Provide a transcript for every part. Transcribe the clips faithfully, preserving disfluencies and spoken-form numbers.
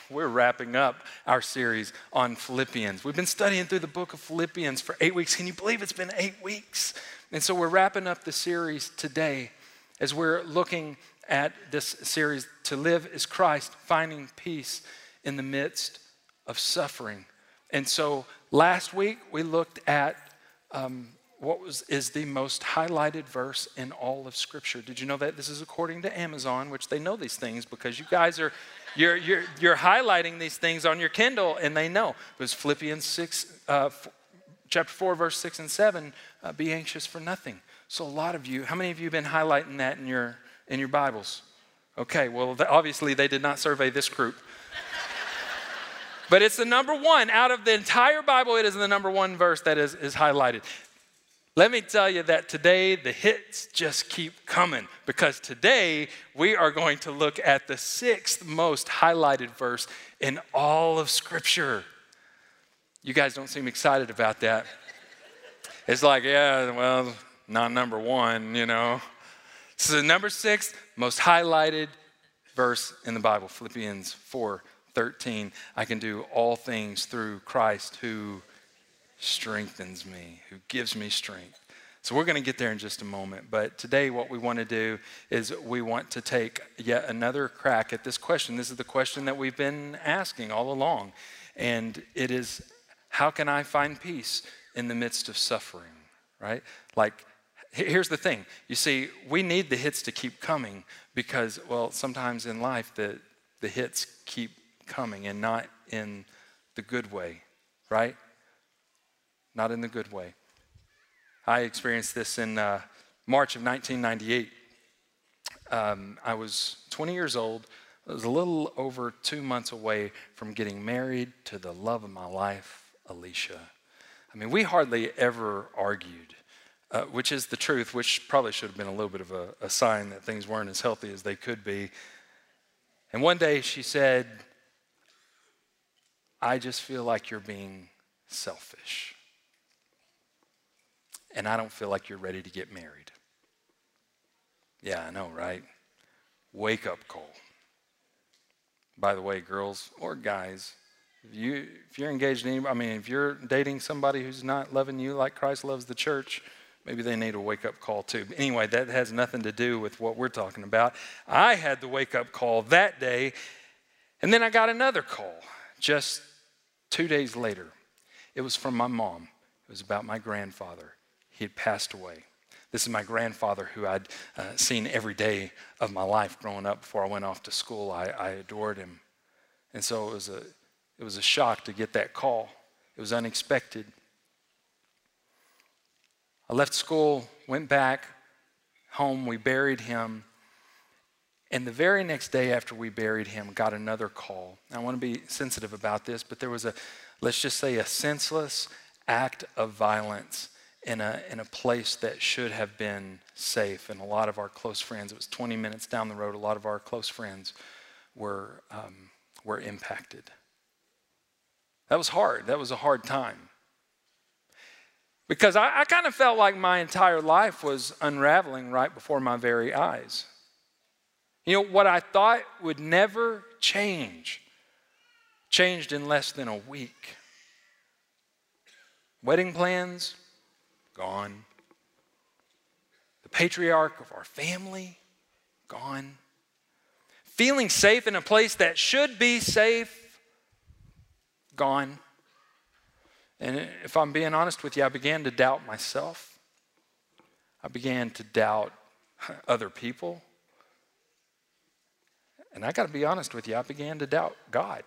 we're wrapping up our series on Philippians. We've been studying through the book of Philippians for eight weeks. Can you believe it's been eight weeks? And so we're wrapping up the series today as we're looking at this series, To Live is Christ, Finding Peace in the Midst of Suffering. And so last week we looked at um, what was is the most highlighted verse in all of Scripture. Did you know that? This is according to Amazon, which they know these things because you guys are, you're you're you're highlighting these things on your Kindle, and they know. It was Philippians six, uh, chapter four, verse six and seven. Uh, be anxious for nothing. So a lot of you, how many of you have been highlighting that in your in your Bibles? Okay, well obviously they did not survey this group. But it's the number one out of the entire Bible. It is the number one verse that is, is highlighted. Let me tell you that today the hits just keep coming, because today we are going to look at the sixth most highlighted verse in all of Scripture. You guys don't seem excited about that. It's like, yeah, well, not number one, you know. So the number six most highlighted verse in the Bible, Philippians four thirteen. I can do all things through Christ who strengthens me, who gives me strength. So we're going to get there in just a moment. But today what we want to do is we want to take yet another crack at this question. This is the question that we've been asking all along. And it is, how can I find peace in the midst of suffering, right? Like, here's the thing. You see, we need the hits to keep coming because, well, sometimes in life the, the hits keep coming and not in the good way, right? Not in the good way. I experienced this in uh, March of nineteen ninety-eight. Um, I was twenty years old. I was a little over two months away from getting married to the love of my life, Alicia. I mean, we hardly ever argued, uh, which is the truth, which probably should have been a little bit of a, a sign that things weren't as healthy as they could be. And one day she said, I just feel like you're being selfish. And I don't feel like you're ready to get married. Yeah, I know, right? Wake up call. By the way, girls or guys, if, you, if you're engaged in anybody, I mean, if you're dating somebody who's not loving you like Christ loves the church, maybe they need a wake-up call too. But anyway, that has nothing to do with what we're talking about. I had the wake-up call that day, and then I got another call just two days later. It was from my mom. It was about my grandfather. He had passed away. This is my grandfather who I'd uh, seen every day of my life growing up before I went off to school. I, I adored him. And so it was a it was a shock to get that call. It was unexpected. I left school, went back home, we buried him. And the very next day after we buried him, got another call. I want to be sensitive about this, but there was a, let's just say, a senseless act of violence in a in a place that should have been safe. And a lot of our close friends, it was twenty minutes down the road, a lot of our close friends were um, were impacted. That was hard. That was a hard time. Because I, I kind of felt like my entire life was unraveling right before my very eyes. You know, what I thought would never change, changed in less than a week. Wedding plans, gone. The patriarch of our family, gone. Feeling safe in a place that should be safe, gone. And if I'm being honest with you, I began to doubt myself. I began to doubt other people. And I got to be honest with you, I began to doubt God.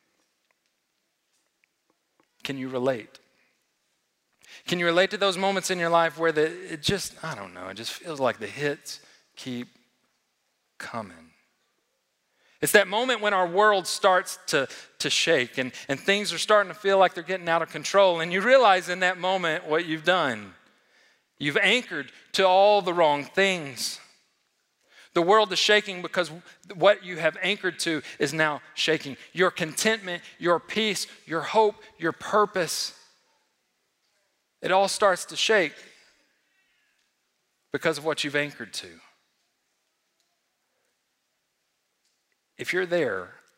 Can you relate? Can you relate to those moments in your life where the, it just, I don't know, it just feels like the hits keep coming? It's that moment when our world starts to, to shake and, and things are starting to feel like they're getting out of control. And you realize in that moment what you've done. You've anchored to all the wrong things. The world is shaking because what you have anchored to is now shaking. Your contentment, your peace, your hope, your purpose. It all starts to shake because of what you've anchored to. If you're there,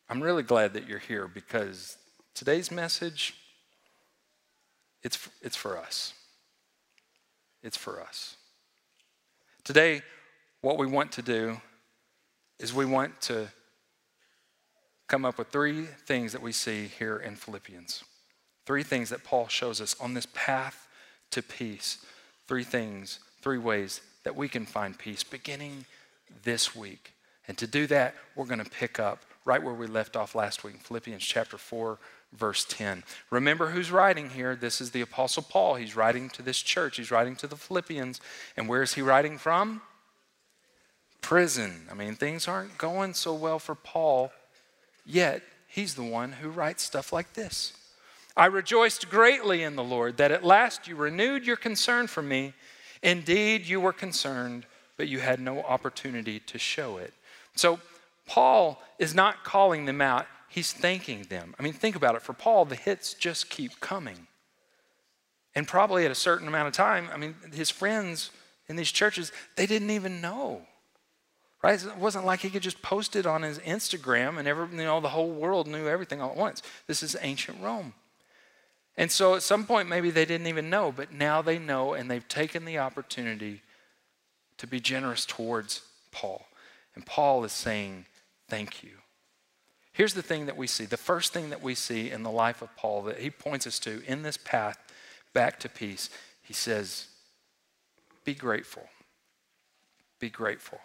I'm really glad that you're here because today's message, it's, it's for us. It's for us. Today, what we want to do is we want to come up with three things that we see here in Philippians. Three things that Paul shows us on this path to peace. Three things, three ways that we can find peace beginning this week. And to do that, we're going to pick up right where we left off last week, Philippians chapter four, verse ten. Remember who's writing here. This is the Apostle Paul. He's writing to this church. He's writing to the Philippians. And where is he writing from? Prison. I mean, things aren't going so well for Paul, yet he's the one who writes stuff like this. I rejoiced greatly in the Lord that at last you renewed your concern for me. Indeed, you were concerned, but you had no opportunity to show it. So Paul is not calling them out. He's thanking them. I mean, think about it. For Paul, the hits just keep coming. And probably at a certain amount of time, I mean, his friends in these churches, they didn't even know. Right? It wasn't like he could just post it on his Instagram and every, you know, the whole world knew everything all at once. This is ancient Rome. And so at some point, maybe they didn't even know, but now they know, and they've taken the opportunity to be generous towards Paul. And Paul is saying, thank you. Here's the thing that we see. The first thing that we see in the life of Paul that he points us to in this path back to peace, he says, be grateful. Be grateful.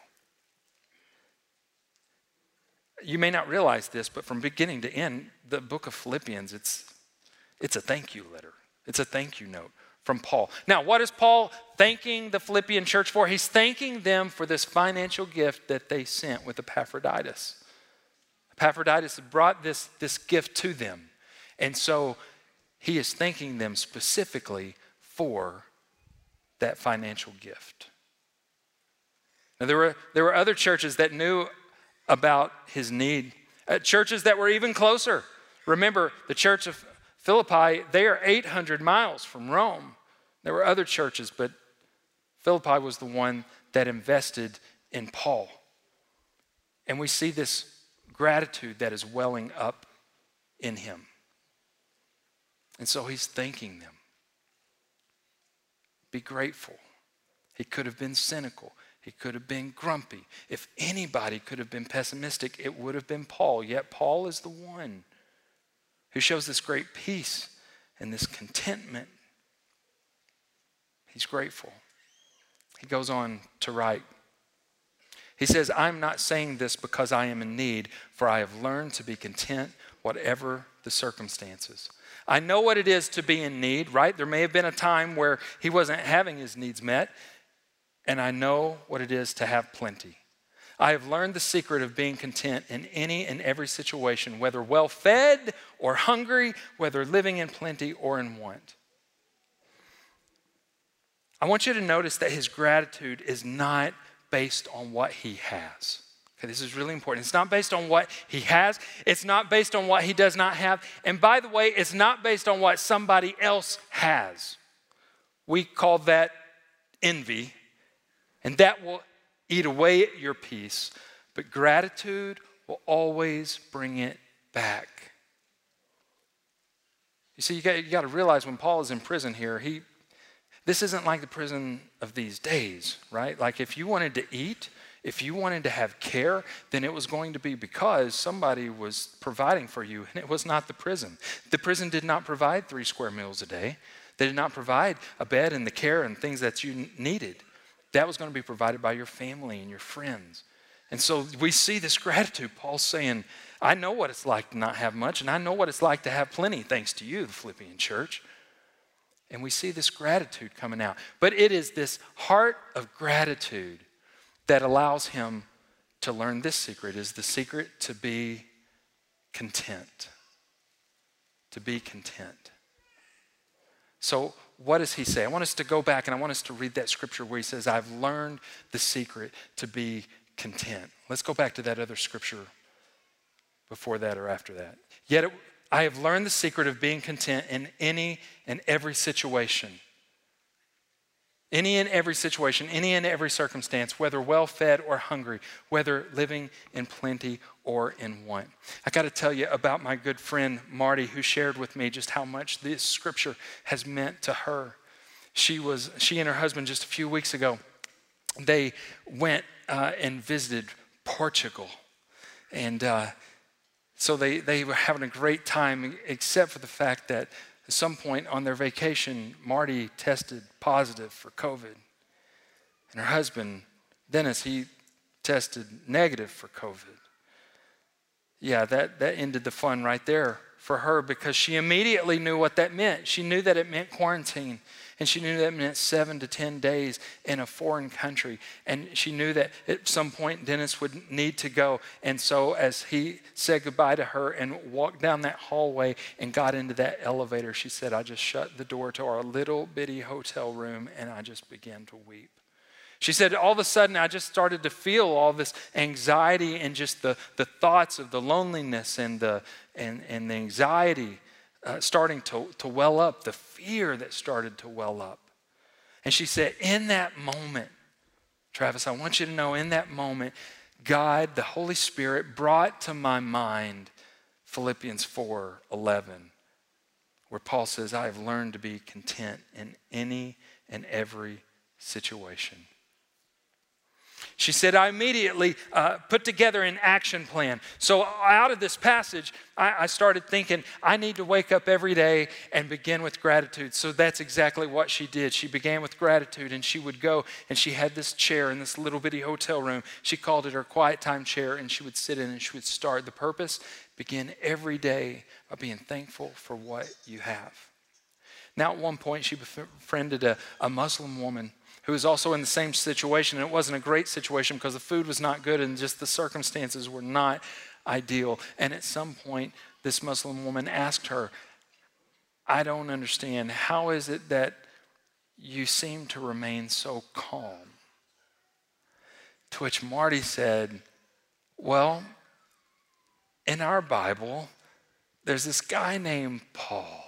You may not realize this, but from beginning to end, the book of Philippians, it's, it's a thank you letter. It's a thank you note from Paul. Now, what is Paul thanking the Philippian church for? He's thanking them for this financial gift that they sent with Epaphroditus. Epaphroditus had brought this, this gift to them. And so he is thanking them specifically for that financial gift. Now, there were, there were other churches that knew about his need. Uh, churches that were even closer. Remember, the church of Philippi, they are eight hundred miles from Rome. There were other churches, but Philippi was the one that invested in Paul. And we see this gratitude that is welling up in him. And so he's thanking them. Be grateful. He could have been cynical. He could have been grumpy. If anybody could have been pessimistic, it would have been Paul. Yet Paul is the one who shows this great peace and this contentment. He's grateful. He goes on to write. He says, I'm not saying this because I am in need, for I have learned to be content whatever the circumstances. I know what it is to be in need, right? There may have been a time where he wasn't having his needs met, and I know what it is to have plenty. I have learned the secret of being content in any and every situation, whether well-fed or hungry, whether living in plenty or in want. I want you to notice that his gratitude is not based on what he has. Okay, this is really important. It's not based on what he has. It's not based on what he does not have. And by the way, it's not based on what somebody else has. We call that envy, and that will eat away at your peace, but gratitude will always bring it back. You see, you got, you got to realize when Paul is in prison here, he, this isn't like the prison of these days, right? Like if you wanted to eat, if you wanted to have care, then it was going to be because somebody was providing for you, and it was not the prison. The prison did not provide three square meals a day. They did not provide a bed and the care and things that you needed. That was going to be provided by your family and your friends. And so we see this gratitude. Paul's saying, I know what it's like to not have much, and I know what it's like to have plenty, thanks to you, the Philippian church. And we see this gratitude coming out. But it is this heart of gratitude that allows him to learn this secret, is the secret to be content. To be content. So what does he say? I want us to go back and I want us to read that scripture where he says, I've learned the secret to be content. Let's go back to that other scripture before that or after that. Yet it, I have learned the secret of being content in any and every situation. Any and every situation, any and every circumstance, whether well-fed or hungry, whether living in plenty or in want. I got to tell you about my good friend Marty, who shared with me just how much this scripture has meant to her. She was, she and her husband just a few weeks ago, they went uh, and visited Portugal. And uh, so they, they were having a great time, except for the fact that at some point on their vacation, Marty tested positive for COVID. And her husband, Dennis, he tested negative for COVID. Yeah, that, that ended the fun right there for her, because she immediately knew what that meant. She knew that it meant quarantine. And she knew that meant seven to ten days in a foreign country. And she knew that at some point Dennis would need to go. And so as he said goodbye to her and walked down that hallway and got into that elevator, she said, I just shut the door to our little bitty hotel room and I just began to weep. She said, all of a sudden, I just started to feel all this anxiety and just the, the thoughts of the loneliness and the, and, and the anxiety Uh, starting to, to well up, the fear that started to well up. And she said, in that moment, Travis, I want you to know, in that moment, God, the Holy Spirit, brought to my mind Philippians four eleven, where Paul says, I have learned to be content in any and every situation. She said, I immediately uh, put together an action plan. So out of this passage, I, I started thinking, I need to wake up every day and begin with gratitude. So that's exactly what she did. She began with gratitude, and she would go, and she had this chair in this little bitty hotel room. She called it her quiet time chair, and she would sit in and she would start. The purpose, begin every day by being thankful for what you have. Now at one point, she befriended a, a Muslim woman who was also in the same situation. And it wasn't a great situation because the food was not good and just the circumstances were not ideal. And at some point, this Muslim woman asked her, I don't understand. How is it that you seem to remain so calm? To which Marty said, well, in our Bible, there's this guy named Paul.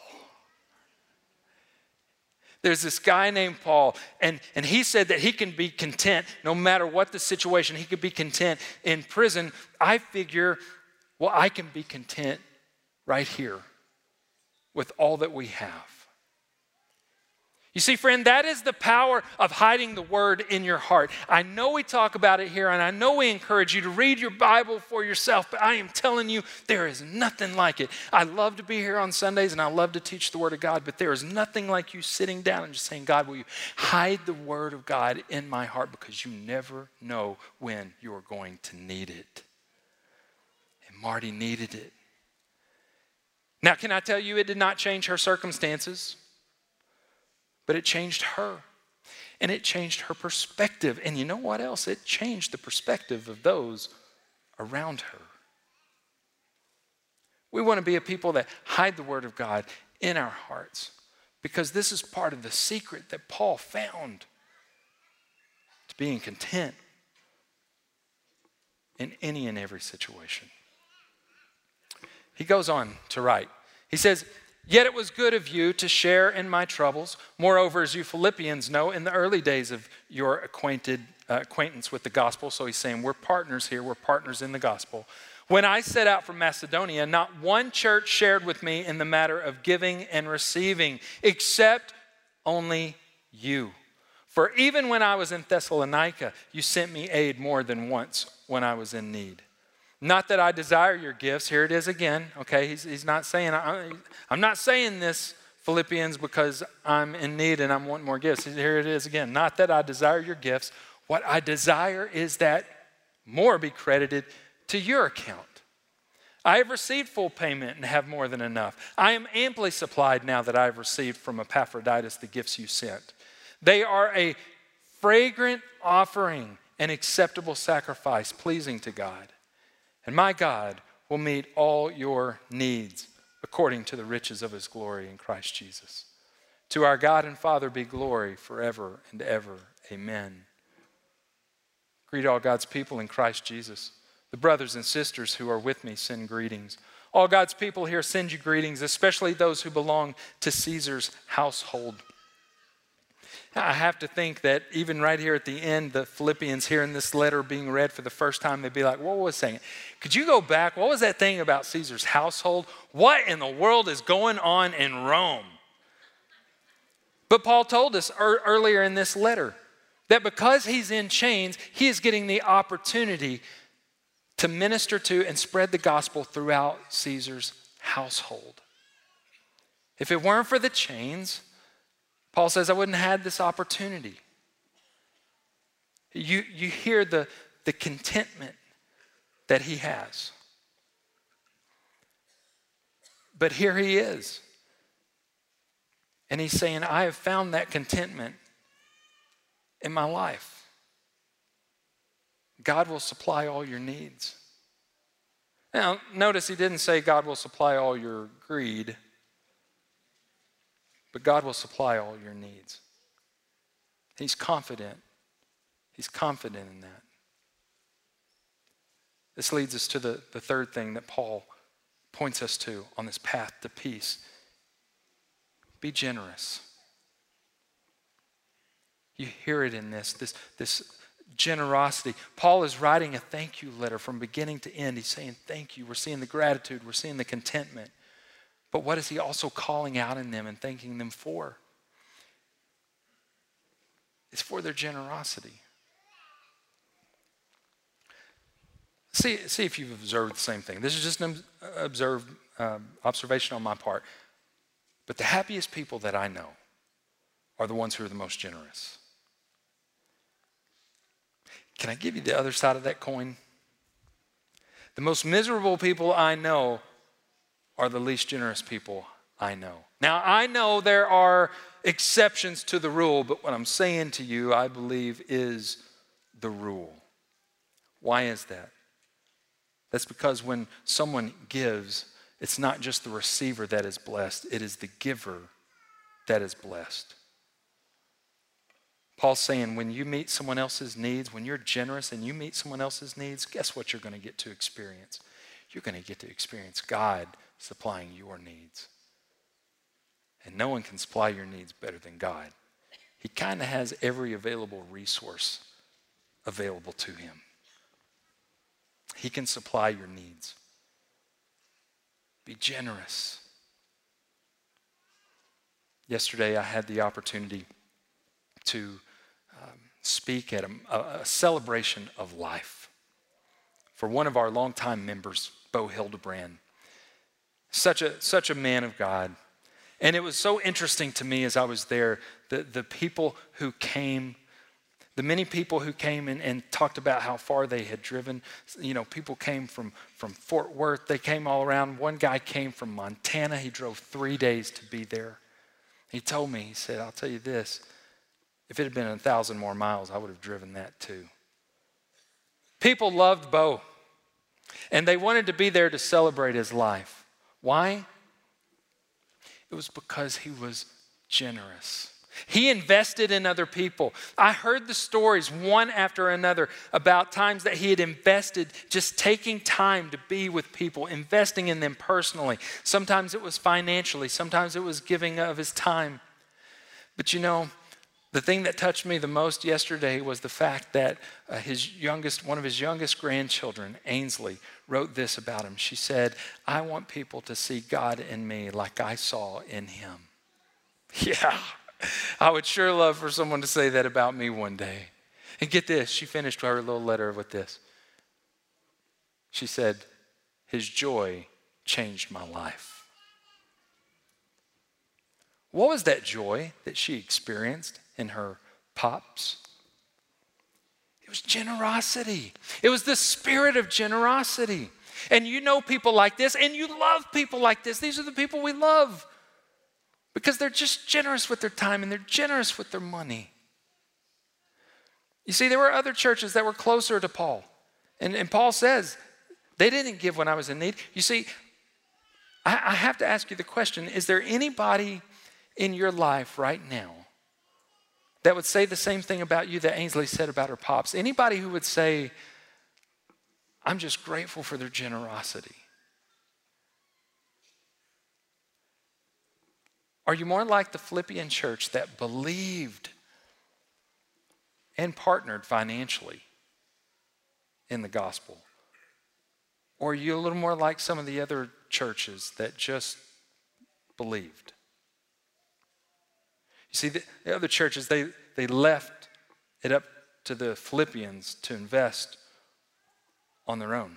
There's this guy named Paul, and, and he said that he can be content no matter what the situation. He could be content in prison. I figure, well, I can be content right here with all that we have. You see, friend, that is the power of hiding the word in your heart. I know we talk about it here, and I know we encourage you to read your Bible for yourself, but I am telling you, there is nothing like it. I love to be here on Sundays, and I love to teach the word of God, but there is nothing like you sitting down and just saying, God, will you hide the word of God in my heart, because you never know when you are going to need it. And Marty needed it. Now, can I tell you, it did not change her circumstances. But it changed her, and it changed her perspective. And you know what else? It changed the perspective of those around her. We want to be a people that hide the word of God in our hearts, because this is part of the secret that Paul found to being content in any and every situation. He goes on to write. He says, yet it was good of you to share in my troubles. Moreover, as you Philippians know, in the early days of your acquainted, uh, acquaintance with the gospel, so he's saying we're partners here, we're partners in the gospel. When I set out from Macedonia, not one church shared with me in the matter of giving and receiving, except only you. For even when I was in Thessalonica, you sent me aid more than once when I was in need. Not that I desire your gifts. Here it is again. Okay, he's, he's not saying, I, I'm not saying this, Philippians, because I'm in need and I'm wanting more gifts. Here it is again. Not that I desire your gifts. What I desire is that more be credited to your account. I have received full payment and have more than enough. I am amply supplied now that I have received from Epaphroditus the gifts you sent. They are a fragrant offering, an acceptable sacrifice, pleasing to God. And my God will meet all your needs according to the riches of his glory in Christ Jesus. To our God and Father be glory forever and ever. Amen. Greet all God's people in Christ Jesus. The brothers and sisters who are with me send greetings. All God's people here send you greetings, especially those who belong to Caesar's household. I have to think that even right here at the end, the Philippians hearing this letter being read for the first time, they'd be like, what was saying? Could you go back? What was that thing about Caesar's household? What in the world is going on in Rome? But Paul told us er- earlier in this letter that because he's in chains, he is getting the opportunity to minister to and spread the gospel throughout Caesar's household. If it weren't for the chains, Paul says, I wouldn't have had this opportunity. You, you hear the, the contentment that he has. But here he is. And he's saying, I have found that contentment in my life. God will supply all your needs. Now, notice he didn't say God will supply all your greed, but God will supply all your needs. He's confident. He's confident in that. This leads us to the, the third thing that Paul points us to on this path to peace. Be generous. You hear it in this, this, this generosity. Paul is writing a thank you letter from beginning to end. He's saying thank you. We're seeing the gratitude. We're seeing the contentment. But what is he also calling out in them and thanking them for? It's for their generosity. See, see if you've observed the same thing. This is just an observed um, observation on my part. But the happiest people that I know are the ones who are the most generous. Can I give you the other side of that coin? The most miserable people I know are the least generous people I know. Now, I know there are exceptions to the rule, but what I'm saying to you, I believe, is the rule. Why is that? That's because when someone gives, it's not just the receiver that is blessed, it is the giver that is blessed. Paul's saying when you meet someone else's needs, when you're generous and you meet someone else's needs, guess what you're going to get to experience? You're going to get to experience God supplying your needs. And no one can supply your needs better than God. He kind of has every available resource available to him. He can supply your needs. Be generous. Yesterday, I had the opportunity to um, speak at a, a celebration of life for one of our longtime members, Bo Hildebrand. Such a, such a man of God. And it was so interesting to me as I was there, the, the people who came, the many people who came and, and talked about how far they had driven. You know, people came from, from Fort Worth. They came all around. One guy came from Montana. He drove three days to be there. He told me, he said, I'll tell you this, if it had been a thousand more miles, I would have driven that too. People loved Bo, and they wanted to be there to celebrate his life. Why? It was because he was generous. He invested in other people. I heard the stories one after another about times that he had invested just taking time to be with people, investing in them personally. Sometimes it was financially, sometimes it was giving of his time. But you know, the thing that touched me the most yesterday was the fact that uh, his youngest, one of his youngest grandchildren, Ainsley, wrote this about him. She said, I want people to see God in me like I saw in him. Yeah, I would sure love for someone to say that about me one day. And get this, she finished her little letter with this. She said, his joy changed my life. What was that joy that she experienced in her pops? It was generosity. It was the spirit of generosity. And you know people like this, and you love people like this. These are the people we love because they're just generous with their time and they're generous with their money. You see, there were other churches that were closer to Paul. And, and Paul says, they didn't give when I was in need. You see, I, I have to ask you the question, is there anybody in your life right now that would say the same thing about you that Ainsley said about her pops? Anybody who would say, I'm just grateful for their generosity? Are you more like the Philippian church that believed and partnered financially in the gospel? Or are you a little more like some of the other churches that just believed? You see, the, the other churches, they, they left it up to the Philippians to invest on their own.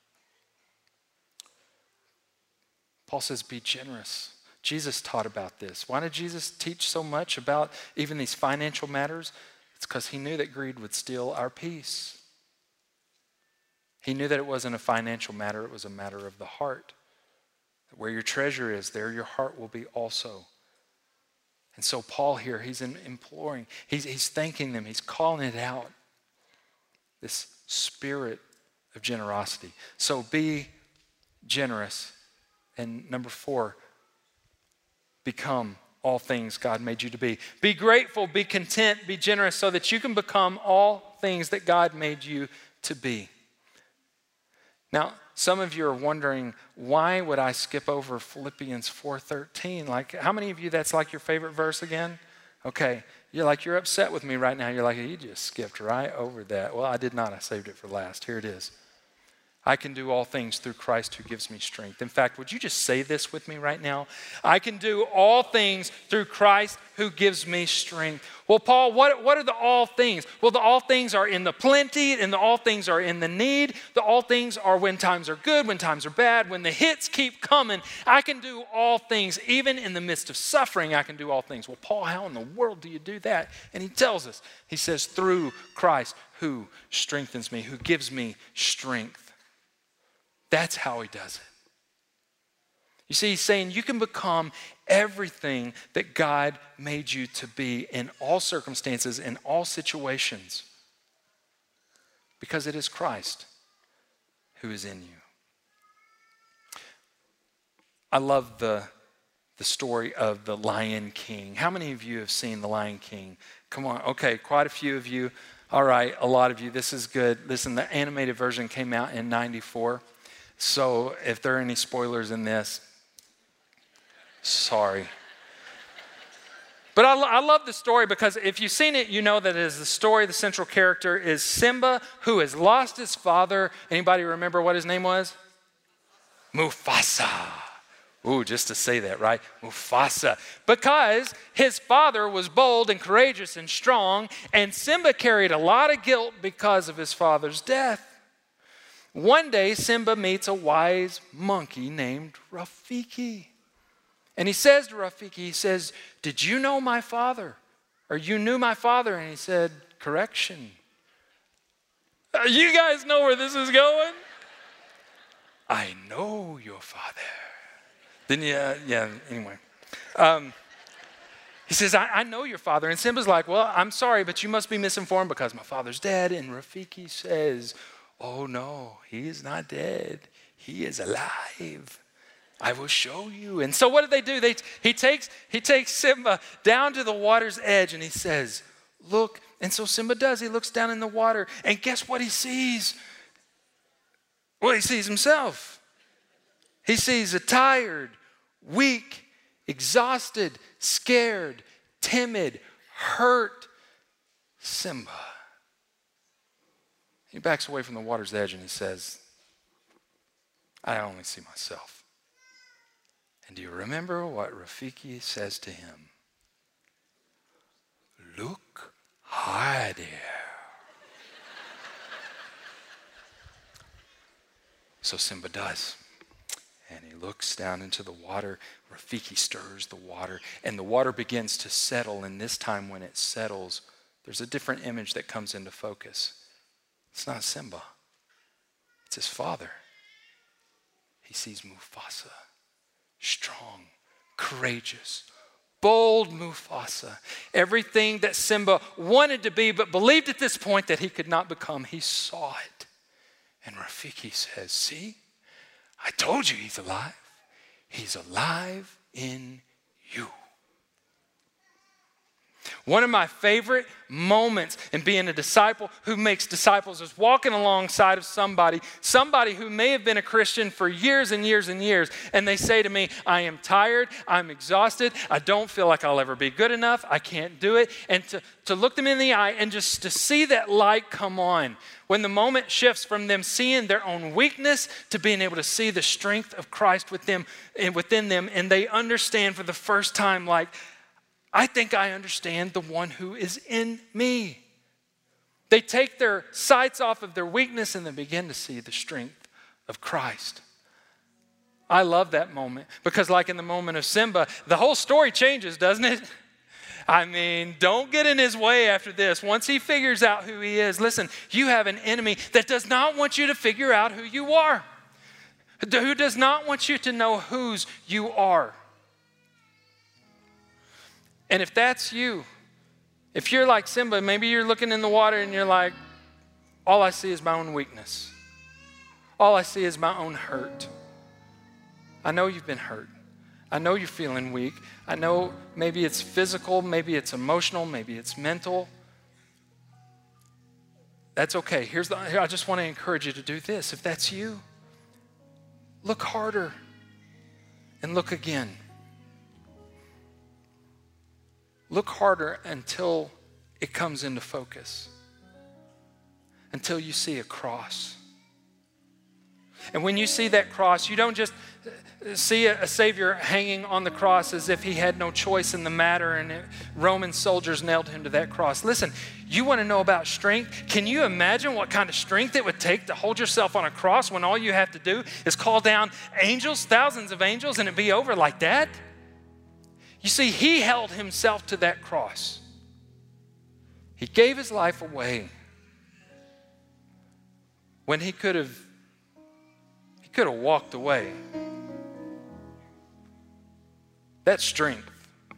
Paul says, be generous. Jesus taught about this. Why did Jesus teach so much about even these financial matters? It's because he knew that greed would steal our peace. He knew that it wasn't a financial matter, it was a matter of the heart. Where your treasure is, there your heart will be also. And so Paul here, he's imploring, he's, he's thanking them, he's calling it out. This spirit of generosity. So be generous. And number four, become all things God made you to be. Be grateful, be content, be generous so that you can become all things that God made you to be. Now, some of you are wondering, why would I skip over Philippians four thirteen? Like, how many of you that's like your favorite verse again? Okay, you're like, you're upset with me right now. You're like, you just skipped right over that. Well, I did not. I saved it for last. Here it is. I can do all things through Christ who gives me strength. In fact, would you just say this with me right now? I can do all things through Christ who gives me strength. Well, Paul, what, what are the all things? Well, the all things are in the plenty, and the all things are in the need. The all things are when times are good, when times are bad, when the hits keep coming. I can do all things. Even in the midst of suffering, I can do all things. Well, Paul, how in the world do you do that? And he tells us, he says, through Christ who strengthens me, who gives me strength. That's how he does it. You see, he's saying you can become everything that God made you to be in all circumstances, in all situations, because it is Christ who is in you. I love the, the story of the Lion King. How many of you have seen the Lion King? Come on, okay, quite a few of you. All right, a lot of you, this is good. Listen, the animated version came out in ninety-four. So if there are any spoilers in this, sorry. But I, I love the story because if you've seen it, you know that it is the story, the central character is Simba, who has lost his father. Anybody remember what his name was? Mufasa. Ooh, just to say that, right? Mufasa. Because his father was bold and courageous and strong, and Simba carried a lot of guilt because of his father's death. One day, Simba meets a wise monkey named Rafiki. And he says to Rafiki, he says, did you know my father? Or you knew my father? And he said, correction. Uh, you guys know where this is going? I know your father. Then yeah, yeah, anyway. Um, he says, I, I know your father. And Simba's like, well, I'm sorry, but you must be misinformed because my father's dead. And Rafiki says, oh no, he is not dead. He is alive. I will show you. And so what do they do? They, he, takes, he takes Simba down to the water's edge and he says, look. And so Simba does. He looks down in the water and guess what he sees? Well, he sees himself. He sees a tired, weak, exhausted, scared, timid, hurt Simba. He backs away from the water's edge and he says, I only see myself. And do you remember what Rafiki says to him? Look high there. So Simba does. And he looks down into the water. Rafiki stirs the water. And the water begins to settle. And this time when it settles, there's a different image that comes into focus. It's not Simba. It's his father. He sees Mufasa. Strong, courageous, bold Mufasa. Everything that Simba wanted to be but believed at this point that he could not become, he saw it. And Rafiki says, see, I told you he's alive. He's alive in you. One of my favorite moments in being a disciple who makes disciples is walking alongside of somebody, somebody who may have been a Christian for years and years and years, and they say to me, I am tired, I'm exhausted, I don't feel like I'll ever be good enough, I can't do it. And to, to look them in the eye and just to see that light come on. When the moment shifts from them seeing their own weakness to being able to see the strength of Christ with them and within them, and they understand for the first time, like, I think I understand the one who is in me. They take their sights off of their weakness and they begin to see the strength of Christ. I love that moment because like in the moment of Simba, the whole story changes, doesn't it? I mean, don't get in his way after this. Once he figures out who he is, listen, you have an enemy that does not want you to figure out who you are, who does not want you to know whose you are. And if that's you, if you're like Simba, maybe you're looking in the water and you're like, all I see is my own weakness. All I see is my own hurt. I know you've been hurt. I know you're feeling weak. I know maybe it's physical, maybe it's emotional, maybe it's mental. That's okay. Here's the, I just want to encourage you to do this. If that's you, look harder and look again. Look harder until it comes into focus, until you see a cross. And when you see that cross, you don't just see a Savior hanging on the cross as if he had no choice in the matter and Roman soldiers nailed him to that cross. Listen, you want to know about strength? Can you imagine what kind of strength it would take to hold yourself on a cross when all you have to do is call down angels, thousands of angels, and it be over like that? You see, he held himself to that cross. He gave his life away when he could have he could have walked away. That's strength.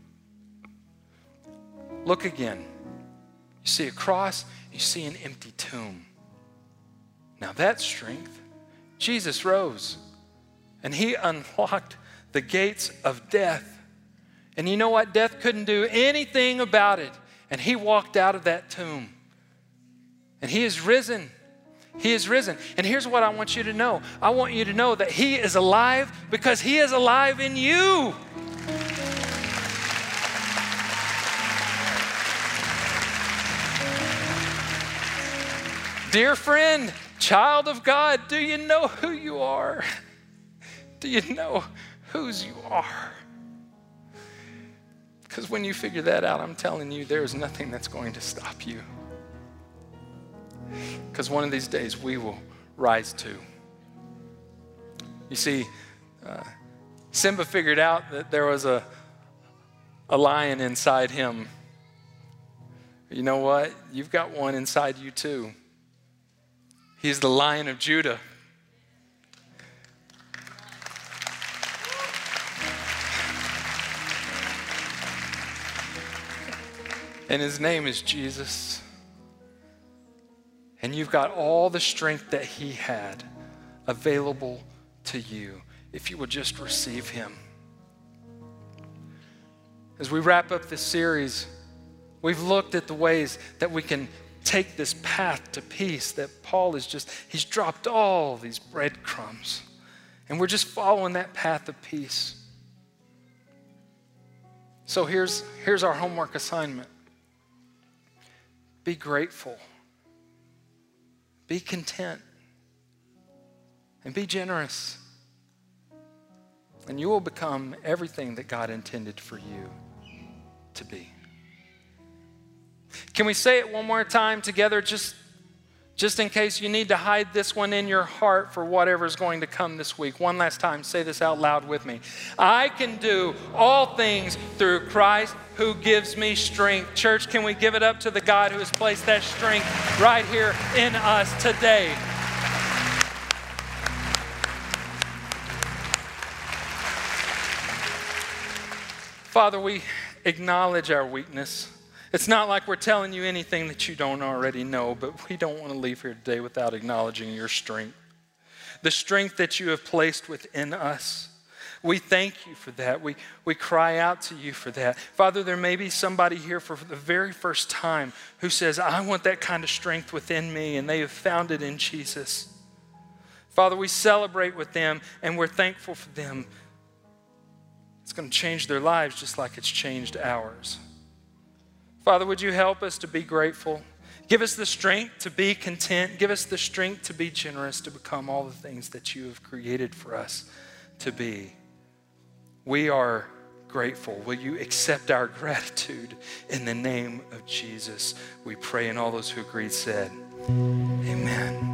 Look again. You see a cross, you see an empty tomb. Now that's strength. Jesus rose and he unlocked the gates of death. And you know what? Death couldn't do anything about it. And he walked out of that tomb. And he is risen. He is risen. And here's what I want you to know. I want you to know that he is alive because he is alive in you. Dear friend, child of God, do you know who you are? Do you know whose you are? Because when you figure that out, I'm telling you, there is nothing that's going to stop you. Because one of these days we will rise too. You see, uh, Simba figured out that there was a, a lion inside him. You know what? You've got one inside you too. He's the Lion of Judah. And his name is Jesus. And you've got all the strength that he had available to you if you would just receive him. As we wrap up this series, we've looked at the ways that we can take this path to peace that Paul is just, he's dropped all these breadcrumbs. And we're just following that path of peace. So here's, here's our homework assignment. Be grateful. Be content. And be generous. And you will become everything that God intended for you to be. Can we say it one more time together, just, just in case you need to hide this one in your heart for whatever's going to come this week? One last time, say this out loud with me. I can do all things through Christ who gives me strength. Church, can we give it up to the God who has placed that strength right here in us today? Father, we acknowledge our weakness. It's not like we're telling you anything that you don't already know, but we don't want to leave here today without acknowledging your strength. The strength that you have placed within us. We thank you for that. We, we cry out to you for that. Father, there may be somebody here for the very first time who says, I want that kind of strength within me, and they have found it in Jesus. Father, we celebrate with them, and we're thankful for them. It's going to change their lives just like it's changed ours. Father, would you help us to be grateful? Give us the strength to be content. Give us the strength to be generous, to become all the things that you have created for us to be. We are grateful. Will you accept our gratitude in the name of Jesus? We pray, and all those who agreed said, amen.